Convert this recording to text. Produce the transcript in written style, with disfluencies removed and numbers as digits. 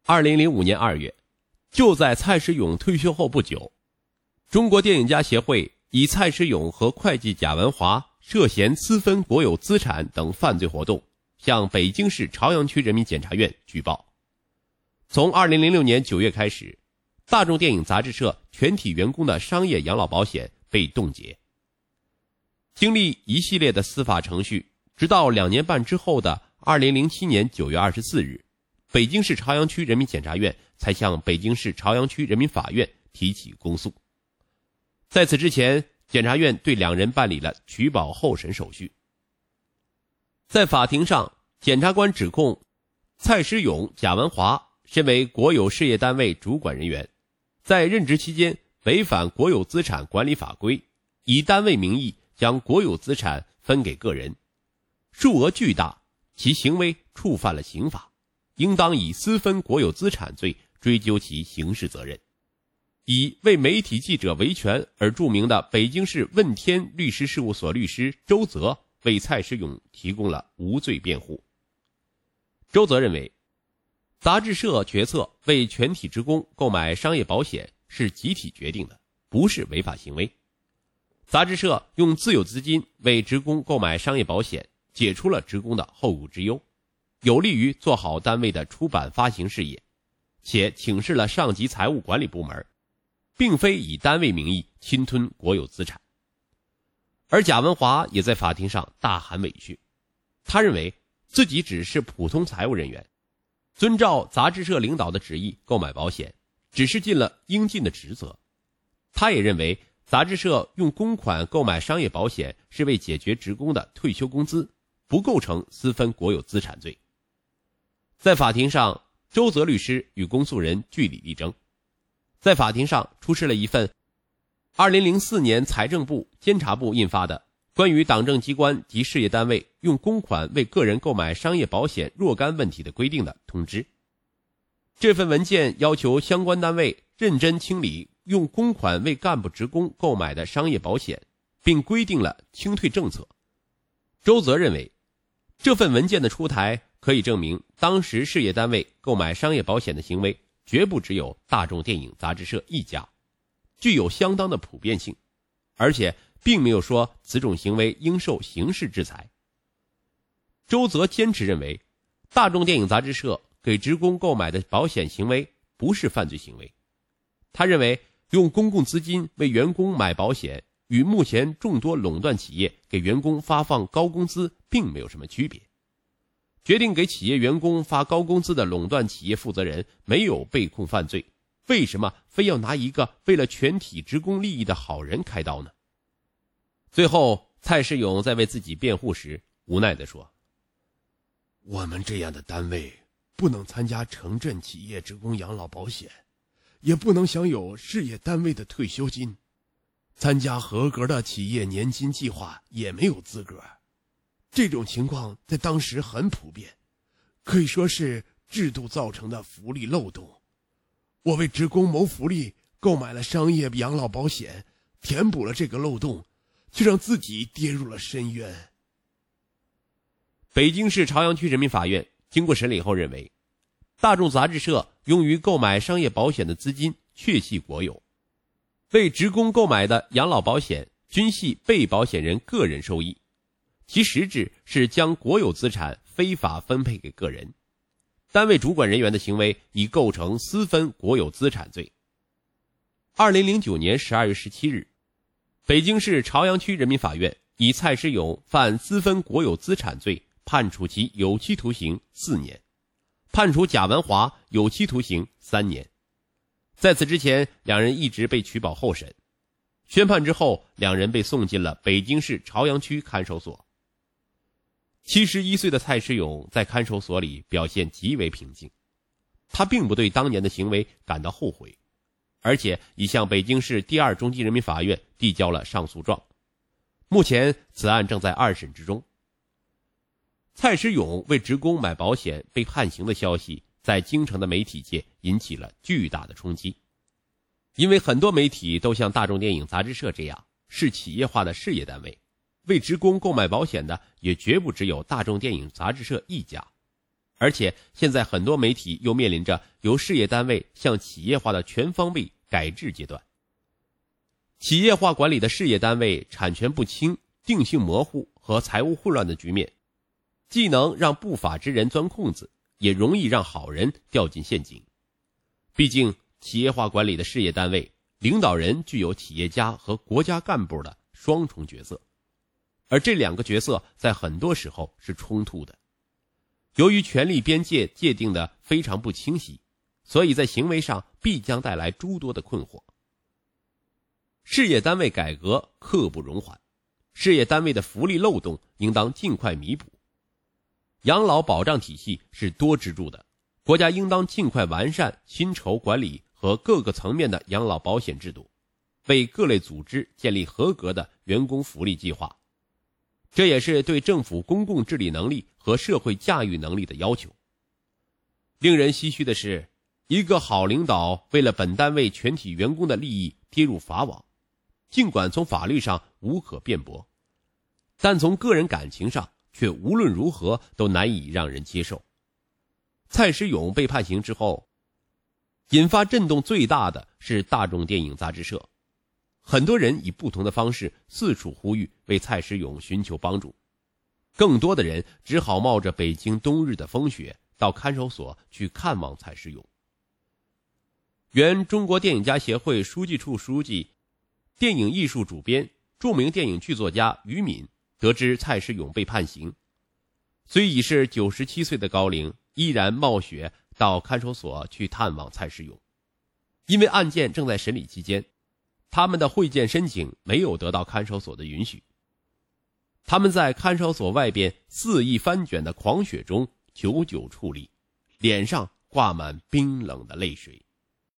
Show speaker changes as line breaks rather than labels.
2005年2月，就在蔡世勇退休后不久，中国电影家协会以蔡世勇和会计贾文华涉嫌私分国有资产等犯罪活动，向北京市朝阳区人民检察院举报。从2006年9月开始，大众电影杂志社全体员工的商业养老保险被冻结。经历一系列的司法程序，直到2年半之后的2007年9月24日，北京市朝阳区人民检察院才向北京市朝阳区人民法院提起公诉。在此之前，检察院对两人办理了取保候审手续。在法庭上，检察官指控蔡世勇、贾文华身为国有事业单位主管人员，在任职期间违反国有资产管理法规，以单位名义将国有资产分给个人，数额巨大，其行为触犯了刑法，应当以私分国有资产罪追究其刑事责任。以为媒体记者维权而著名的北京市问天律师事务所律师周泽为蔡世勇提供了无罪辩护。周泽认为，杂志社决策为全体职工购买商业保险是集体决定的，不是违法行为。杂志社用自有资金为职工购买商业保险，解除了职工的后顾之忧，有利于做好单位的出版发行事业，且请示了上级财务管理部门，并非以单位名义侵吞国有资产。而贾文华也在法庭上大喊委屈，他认为自己只是普通财务人员，遵照杂志社领导的旨意购买保险，只是尽了应尽的职责。他也认为杂志社用公款购买商业保险是为解决职工的退休工资，不构成私分国有资产罪。在法庭上，周泽律师与公诉人据理力争。在法庭上出示了一份2004年财政部、监察部印发的关于党政机关及事业单位用公款为个人购买商业保险若干问题的规定的通知。这份文件要求相关单位认真清理用公款为干部职工购买的商业保险，并规定了清退政策。周泽认为，这份文件的出台可以证明当时事业单位购买商业保险的行为绝不只有大众电影杂志社一家，具有相当的普遍性，而且并没有说此种行为应受刑事制裁。周泽坚持认为，大众电影杂志社给职工购买的保险行为不是犯罪行为。他认为，用公共资金为员工买保险与目前众多垄断企业给员工发放高工资并没有什么区别。决定给企业员工发高工资的垄断企业负责人没有被控犯罪，为什么非要拿一个为了全体职工利益的好人开刀呢？最后，蔡世勇在为自己辩护时无奈地说，
我们这样的单位不能参加城镇企业职工养老保险，也不能享有事业单位的退休金，参加合格的企业年金计划也没有资格。这种情况在当时很普遍，可以说是制度造成的福利漏洞。我为职工谋福利，购买了商业养老保险，填补了这个漏洞，却让自己跌入了深渊。
北京市朝阳区人民法院经过审理后认为，大众杂志社用于购买商业保险的资金确系国有，为职工购买的养老保险均系被保险人个人收益，其实质是将国有资产非法分配给个人，单位主管人员的行为已构成私分国有资产罪。2009年12月17日，北京市朝阳区人民法院以蔡世勇犯私分国有资产罪判处其有期徒刑4年，判处贾文华有期徒刑3年。在此之前，两人一直被取保候审。宣判之后，两人被送进了北京市朝阳区看守所。71岁的蔡世勇在看守所里表现极为平静，他并不对当年的行为感到后悔，而且已向北京市第二中级人民法院递交了上诉状。目前此案正在2审之中。蔡世勇为职工买保险被判刑的消息在京城的媒体界引起了巨大的冲击，因为很多媒体都像大众电影杂志社这样是企业化的事业单位，为职工购买保险的也绝不只有大众电影杂志社一家， 而且现在很多媒体又面临着由事业单位向企业化的全方位改制阶段。企业化管理的事业单位产权不清、定性模糊和财务混乱的局面，既能让不法之人钻空子，也容易让好人掉进陷阱。毕竟企业化管理的事业单位领导人具有企业家和国家干部的双重角色，而这两个角色在很多时候是冲突的。由于权力边界界定的非常不清晰，所以在行为上必将带来诸多的困惑。事业单位改革刻不容缓，事业单位的福利漏洞应当尽快弥补。养老保障体系是多支柱的，国家应当尽快完善薪酬管理和各个层面的养老保险制度，为各类组织建立合格的员工福利计划。这也是对政府公共治理能力和社会驾驭能力的要求。令人唏嘘的是，一个好领导为了本单位全体员工的利益跌入法网，尽管从法律上无可辩驳，但从个人感情上却无论如何都难以让人接受。蔡时勇被判刑之后，引发震动最大的是大众电影杂志社，很多人以不同的方式四处呼吁为蔡时勇寻求帮助，更多的人只好冒着北京冬日的风雪到看守所去看望蔡时勇。原中国电影家协会书记处书记、电影艺术主编、著名电影剧作家于敏得知蔡时勇被判刑，虽已是97岁的高龄，依然冒雪到看守所去探望蔡时勇。因为案件正在审理期间，他们的会见申请没有得到看守所的允许。他们在看守所外边肆意翻卷的狂雪中久久矗立，脸上挂满冰冷的泪水。